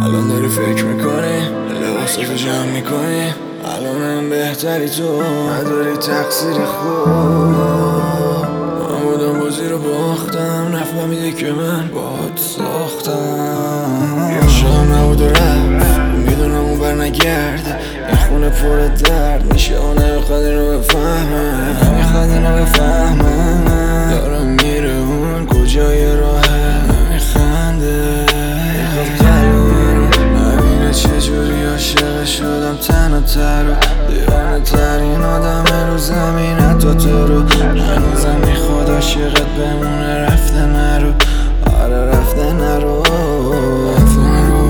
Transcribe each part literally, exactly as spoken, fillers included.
الان داری فکر میکنی لباساتو جمع میکنی الانم بهتری تو نداری تقصیر خود من بودم بازی رو باختم نفهمیده که من باهات ساختم یا شام نبود و رفت میدونم اون بر نگرد این خونه پر درد میشه و نمیخواد اینو بفهمه نمیخواد اینو بفهمه دارم میره اون کجای راهه نمیخنده چجوری عاشق شدم تنها تر و دیوانه ترین آدم رو زمین حتی تو رو هنوزم میخواد عاشقت بمونه رفته نرو آره رفته نرو رفته نرو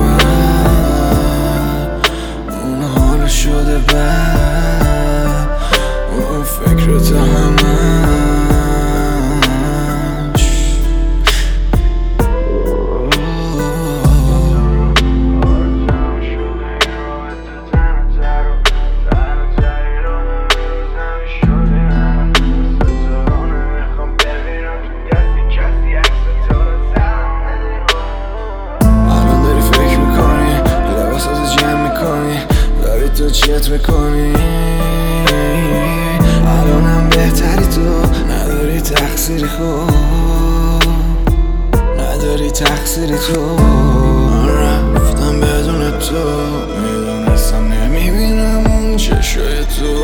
اون حال شده بد اون فکر تا همه تو چت میکنی الانم بهتری تو نداری تقصیری خود نداری تقصیری تو من رفتم بدون تو میدونستم نمیبینم اون چشای تو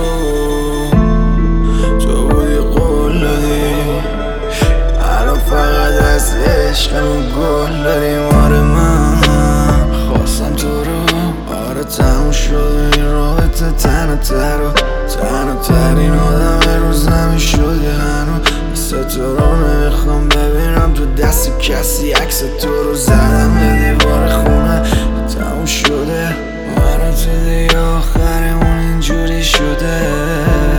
تو بودی قول دادی الان فقط از عشقمون گل داریم آره من خواستم تو رو آره تموم شد این رابطه تنها تر و تنها ترین آدم رو زمین شدی هنو مثل تو رو نمیخوام ببینم تو دست کسی عکس تو رو زدم به دیوار خونه تموم شده من و تو دیگه آخرمون اینجوری شده